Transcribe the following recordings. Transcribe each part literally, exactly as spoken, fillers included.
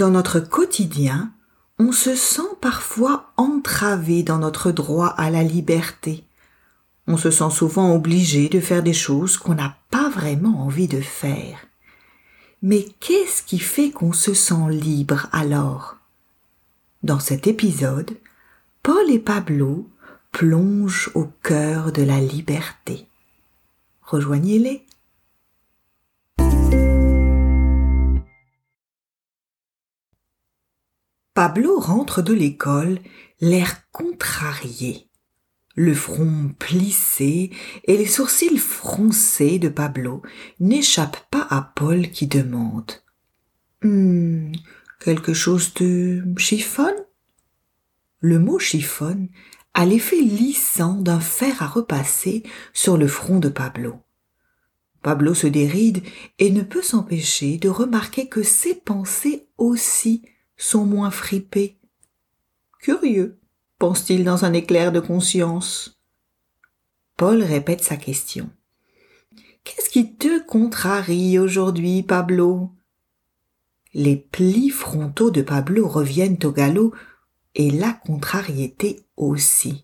Dans notre quotidien, on se sent parfois entravé dans notre droit à la liberté. On se sent souvent obligé de faire des choses qu'on n'a pas vraiment envie de faire. Mais qu'est-ce qui fait qu'on se sent libre alors ? Dans cet épisode, Paul et Pablo plongent au cœur de la liberté. Rejoignez-les. Pablo rentre de l'école, l'air contrarié, le front plissé et les sourcils froncés de Pablo n'échappent pas à Paul qui demande hmm, « Quelque chose de chiffonne ?» Le mot chiffonne a l'effet lissant d'un fer à repasser sur le front de Pablo. Pablo se déride et ne peut s'empêcher de remarquer que ses pensées aussi sont moins fripées. Curieux, pense-t-il dans un éclair de conscience. Paul répète sa question. Qu'est-ce qui te contrarie aujourd'hui, Pablo ? Les plis frontaux de Pablo reviennent au galop et la contrariété aussi.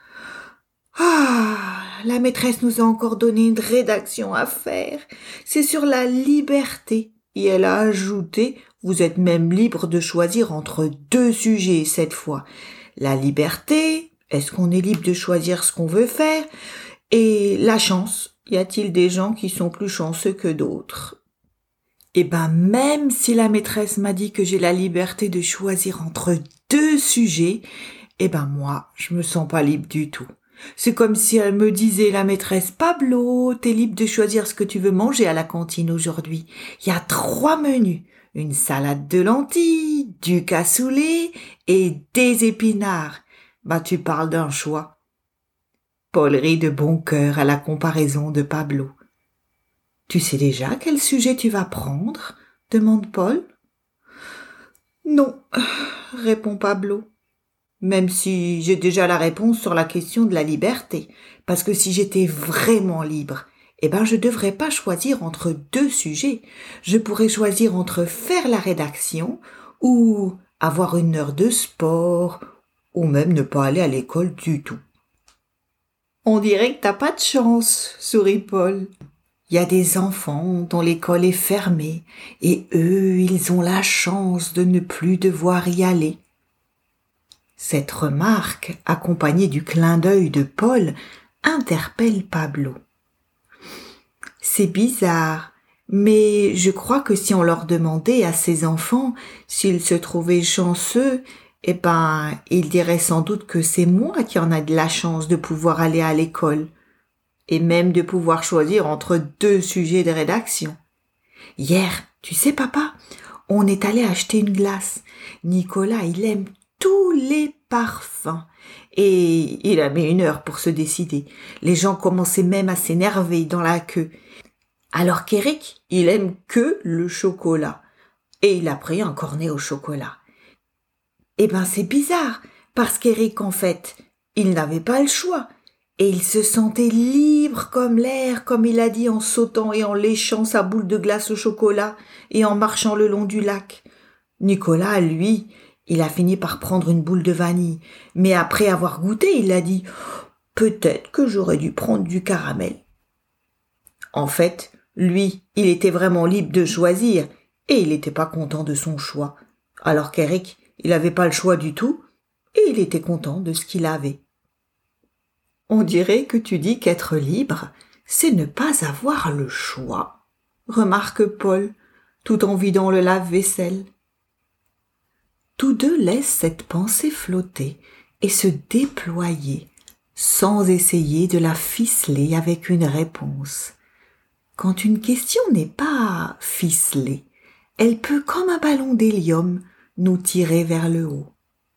Ah, la maîtresse nous a encore donné une rédaction à faire. C'est sur la liberté. Et elle a ajouté, vous êtes même libre de choisir entre deux sujets cette fois. La liberté, est-ce qu'on est libre de choisir ce qu'on veut faire ? Et la chance, y a-t-il des gens qui sont plus chanceux que d'autres ? Eh ben, même si la maîtresse m'a dit que j'ai la liberté de choisir entre deux sujets, eh ben moi, je me sens pas libre du tout. C'est comme si elle me disait, la maîtresse, Pablo, t'es libre de choisir ce que tu veux manger à la cantine aujourd'hui. Il y a trois menus, une salade de lentilles, du cassoulet et des épinards. Bah, tu parles d'un choix. Paul rit de bon cœur à la comparaison de Pablo. Tu sais déjà quel sujet tu vas prendre ? Demande Paul. Non, répond Pablo. Même si j'ai déjà la réponse sur la question de la liberté. Parce que si j'étais vraiment libre, eh ben je devrais pas choisir entre deux sujets. Je pourrais choisir entre faire la rédaction ou avoir une heure de sport ou même ne pas aller à l'école du tout. On dirait que t'as pas de chance, sourit Paul. Il y a des enfants dont l'école est fermée et eux, ils ont la chance de ne plus devoir y aller. Cette remarque, accompagnée du clin d'œil de Paul, interpelle Pablo. C'est bizarre, mais je crois que si on leur demandait à ces enfants s'ils se trouvaient chanceux, eh ben, ils diraient sans doute que c'est moi qui en a de la chance de pouvoir aller à l'école, et même de pouvoir choisir entre deux sujets de rédaction. Hier, tu sais papa, on est allé acheter une glace. Nicolas, il aime tous les parfums. Et il a mis une heure pour se décider. Les gens commençaient même à s'énerver dans la queue. Alors qu'Eric, il aime que le chocolat. Et il a pris un cornet au chocolat. Eh ben c'est bizarre, parce qu'Eric, en fait, il n'avait pas le choix. Et il se sentait libre comme l'air, comme il a dit en sautant et en léchant sa boule de glace au chocolat et en marchant le long du lac. Nicolas, lui, il a fini par prendre une boule de vanille, mais après avoir goûté, il a dit « Peut-être que j'aurais dû prendre du caramel. » En fait, lui, il était vraiment libre de choisir et il n'était pas content de son choix, alors qu'Eric, il n'avait pas le choix du tout et il était content de ce qu'il avait. On dirait que tu dis qu'être libre, c'est ne pas avoir le choix, remarque Paul, tout en vidant le lave-vaisselle. Tous deux laissent cette pensée flotter et se déployer, sans essayer de la ficeler avec une réponse. Quand une question n'est pas ficelée, elle peut, comme un ballon d'hélium, nous tirer vers le haut.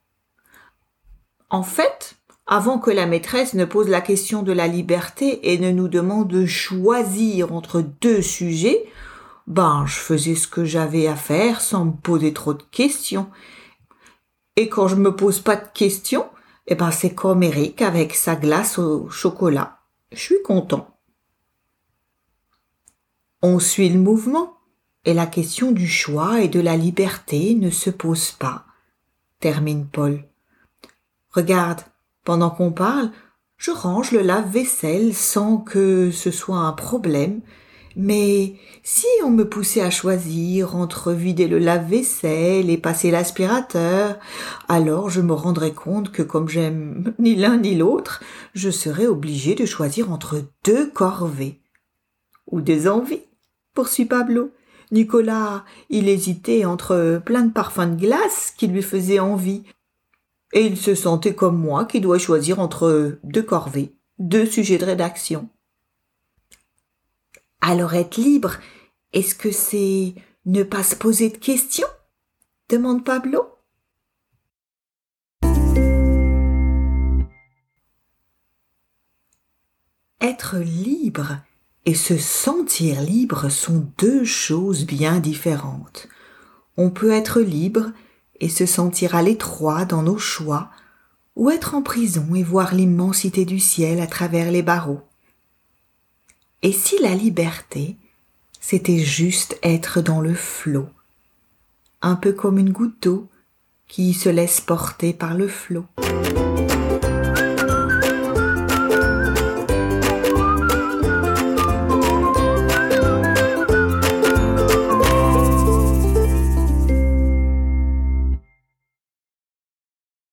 En fait, avant que la maîtresse ne pose la question de la liberté et ne nous demande de choisir entre deux sujets, ben, je faisais ce que j'avais à faire sans me poser trop de questions. Et quand je me pose pas de questions, eh ben, c'est comme Eric avec sa glace au chocolat. Je suis content. On suit le mouvement et la question du choix et de la liberté ne se pose pas, termine Paul. Regarde, pendant qu'on parle, je range le lave-vaisselle sans que ce soit un problème, mais si on me poussait à choisir entre vider le lave-vaisselle et passer l'aspirateur, alors je me rendrais compte que comme j'aime ni l'un ni l'autre, je serais obligée de choisir entre deux corvées. Ou des envies, poursuit Pablo. Nicolas, il hésitait entre plein de parfums de glace qui lui faisaient envie, et il se sentait comme moi qui doit choisir entre deux corvées, deux sujets de rédaction. Alors être libre, est-ce que c'est ne pas se poser de questions ? Demande Pablo. Être libre et se sentir libre sont deux choses bien différentes. On peut être libre et se sentir à l'étroit dans nos choix, ou être en prison et voir l'immensité du ciel à travers les barreaux. Et si la liberté, c'était juste être dans le flot, un peu comme une goutte d'eau qui se laisse porter par le flot.